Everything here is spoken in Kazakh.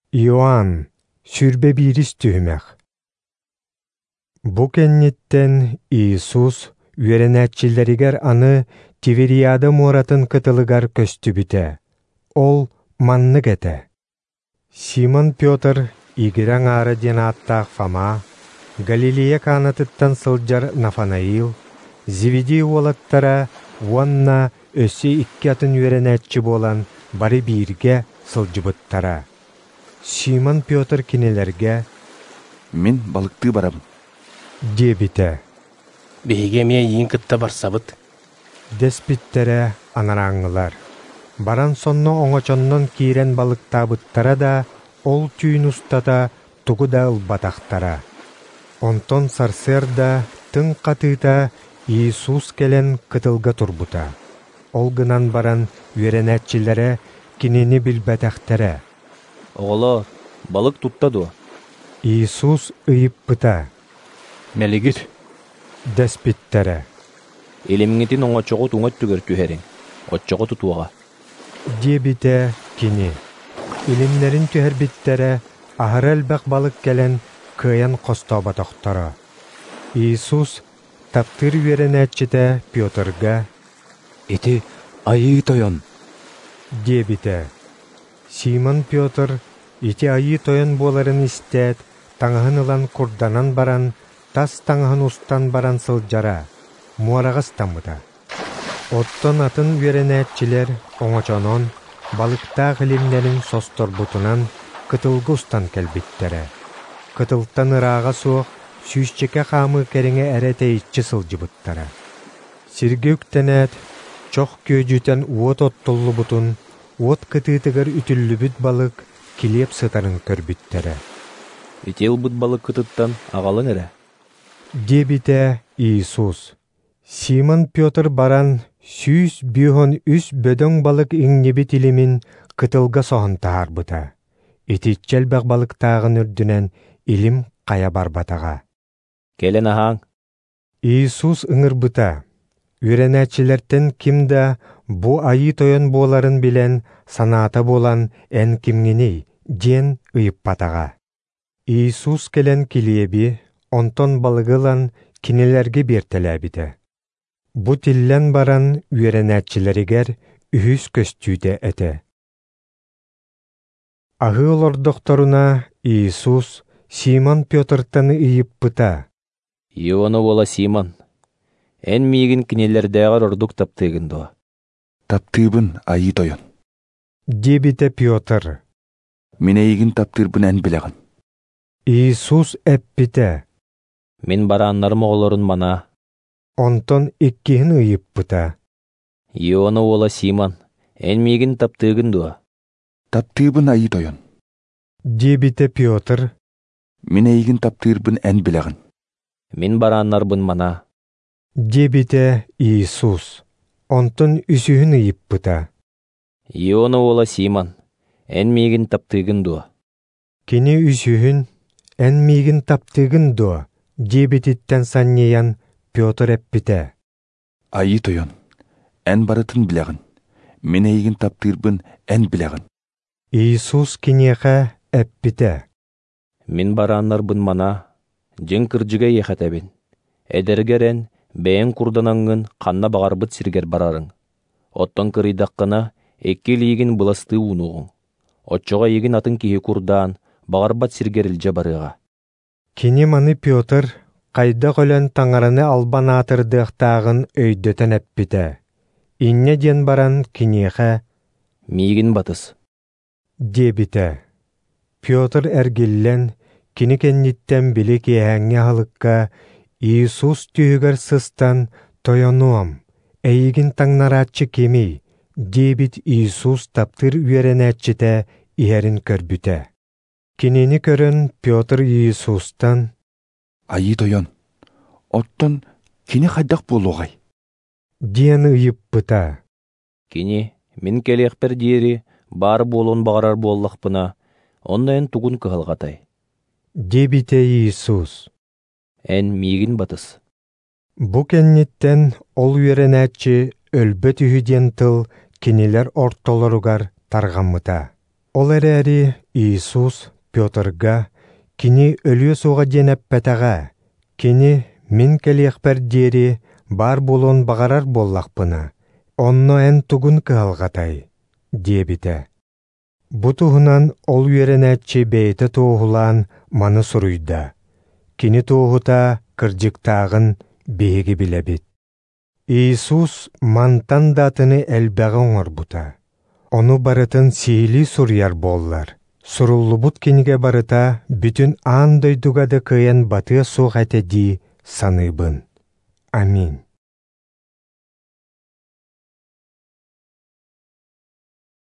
Иоанн, сүрбе бирис түймек. Бу кенниттен Иисус үеренәтчилеригер аны Тивериада муратын кытылыгар көстүбүтэ. Ол манны кете. Симон Пётр игирен ары денаттақ Фома, Галилея канатыттан сылжар Нафанаил, Зеведей олаттара уанна өсі икки атын үеренәтчи болан бары бирге сылжыбыттара. Симон Пётр кинелерге «Мен балыкты барабын» дебите. «Бейге мия ең кытта барсабыт» Деспиттере анараңылар. Баран сонно оңочоннон киирен балыктабыттара да, ол түйін устата тугу да ылбатақтара. Онтон сарсер да, тың қатыта Иисус келен кытылга турбута. Ол гынан баран үеренәтчилере кинини билбетехтере. «Оғылар, балык тутта дуа». Иисус ыйып пыта. «Мелигит». Деспиттере. «Елеміңетін оңачоғы туңат түгер түхерің, отчоғы тутуаға». Дебите кини. Илимнерин түһербиттере ахарел бак балык келен кыян костоба тоқтара. Иисус таптыр үеренәтчите Пётрга «Эти айы тойон» дебите. Симон Пётр ити айы тойон боларын истет, таңахын ылан курданан баран, тас таңахын устан баран сылжара, муарагас тамыта. Оттон атын үеренәтчилер оңочонон балыкта ғылимнерин состорбутунан кытылгы устан келбиттере. Кытылтан ырага суох сүйісчеке қамы кереңе әрете итчі сылжыбыттара. Сирге үктенет, чоқ көжүтен уот оттоллу бутун, уот кытыытыгар үтүллүбүт балык килеп сытарын көрбүттере. «Ител бұд балык кытыттан ағалың әрі?» Дебите Иисус. Симон Пётр баран сүйс бүйхон үс бөдөң балык иңнебит илимин кытылга соһон таарбыта. Итиччел бәк балыктаагын үрдүнен илим кая барбатага. «Келен ахаң». Иисус ыңырбыта. Үеренәтчилерден кимда бу айы тойон боларын билен санаата болан эн кимгиней диен ыйыппатага. Иисус келен килиеби, онтон балыгылан кинелерге бертеләбите. Бу тиллен баран үеренәтчилеригер үһүс көстүүтэ эте. Ахыл ордокторуна Иисус Симон Пётртаны ыйыппыта. «Ионы бола Симон, эн миигин кинелердәгар ордук таптыгын дуа». «Таптыыбын айы тойон» дебите Пётр. «Мен эйигин таптыырбын эн билегин». Иисус эппите. «Мен барааннарым оғыларын мана». Онтон иккиһин ыйыппыта. «Ионы бола Симон, эн миигин таптыгын дуа». «Таптыыбын айы тойон» дебите Пётр. «Мен эйигин таптыырбын эн билегин». «Мен барааннарбын мана». дебите Иисус. Онтон үсүһүн ыйыппыта. «Ионы бола Симон, эн миигин таптыгын дуа». Кини үсүһүн эн миигин таптыгын дуа дебититтен санниян Пётр эппите. «Айы тойон, эн барытын билегин. Мен эйигин таптыырбын эн билегин». Иисус кинеха эппите. «Мен барааннарбын мана, жең кыржыга ехетебин. Эдергерен бэйэн курданаңын қанна бағарбыт сиргер барарың. Оттон кырыйдаққына экки лигин быласты унуғың. Отчоға егин атын кихи курдаан бағарбат сиргерилже барыға». Кини маны Пётр кайда көлөн таңараны албан атырдыктаагын өйдөтөн эппите. Инне ден баран кинеха «Миигин батыс». дебите. Пётр эргиллен кини кенниттен били киэһэҥҥэ халыкка Иисус түйүгэр сыстан тойонуам, эйигин таңнарааччы кеми дебит Иисус таптыр үеренәччите иһэрин көрбүтэ. Кинини көрөн Пётр Иисустан «Айы тойон, оттон кини хайдах болуғай» диэн ыйыппыта. «Кини, мен келеқпер диери бары болуын бағарар боллақпына, онна эн тугун кыһалҕатай». дебите Иисус. «Эн миигин батыс». Бу кенниттен ол үеренәччи өлбөт үһүден тыл кинилер ортолоругар таргаммыта. Ол әрәри Иисус Пётрга кини өлүө суға денеппетаға, кини мин келиэхпер диэри бар болон бағарар боллақпына, онно эн тугун кыалгатай, диэбите. Бутуһунан ол үеренәтчи бейті туохулаан маны суруйда. Кини туохута кырдьыктаагын биһиги билебит. Иисус мантан датыны элбэҕи оҥорбута. Ону барытын сиили сурьяр боллар. Суруллубут киниге барыта бүтүн аан дойдугады кыйан батыа суох этеди саныыбын. Аминь.